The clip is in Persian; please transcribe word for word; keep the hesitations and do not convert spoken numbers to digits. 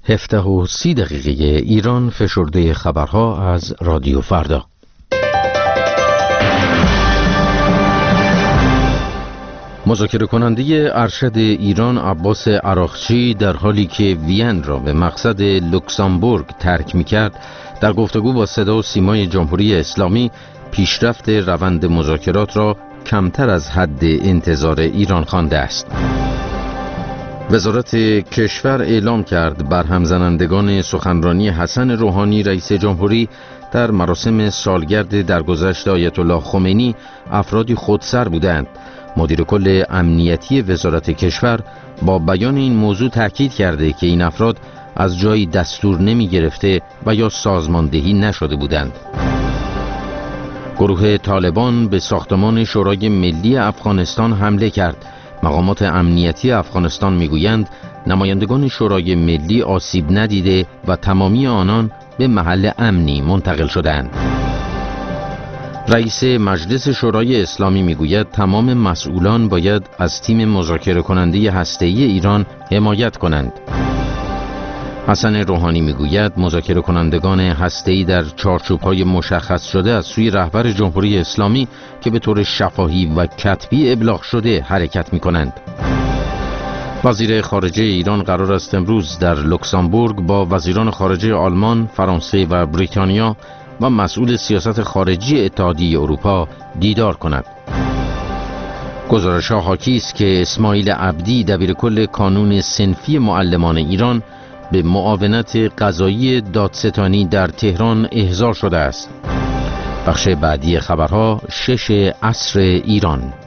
هفده و سی دقیقه ایران، فشرده خبرها از رادیو فردا. مذاکره کننده ارشد ایران عباس عراقچی در حالی که وین را به مقصد لوکزامبورگ ترک می‌کرد، در گفتگو با صدا و سیمای جمهوری اسلامی پیشرفت روند مذاکرات را کمتر از حد انتظار ایران خوانده است. وزارت کشور اعلام کرد برهم زنندگان سخنرانی حسن روحانی رئیس جمهوری در مراسم سالگرد درگذشت آیت الله خمینی افرادی خودسر بودند. مدیر کل امنیتی وزارت کشور با بیان این موضوع تاکید کرده که این افراد از جایی دستور نمی گرفته و یا سازماندهی نشده بودند. گروه طالبان به ساختمان شورای ملی افغانستان حمله کرد. مقامات امنیتی افغانستان میگویند نمایندگان شورای ملی آسیب ندیده و تمامی آنان به محل امنی منتقل شدند. رئیس مجلس شورای اسلامی میگوید تمام مسئولان باید از تیم مذاکره کننده هسته‌ای ایران حمایت کنند. حسن روحانی میگوید مذاکره کنندگان هسته‌ای در چارچوب‌های مشخص شده از سوی رهبر جمهوری اسلامی که به طور شفاهی و کتبی ابلاغ شده حرکت می‌کنند. وزیر خارجه ایران قرار است امروز در لوکزامبورگ با وزیران خارجه آلمان، فرانسه و بریتانیا و مسئول سیاست خارجی اتحادیه اروپا دیدار کند. گزارش‌ها حاکی است که اسماعیل عبدی دبیرکل کانون صنفی معلمان ایران به معاونت قضایی دادستانی در تهران احضار شده است. بخش بعدی خبرها شش عصر ایران.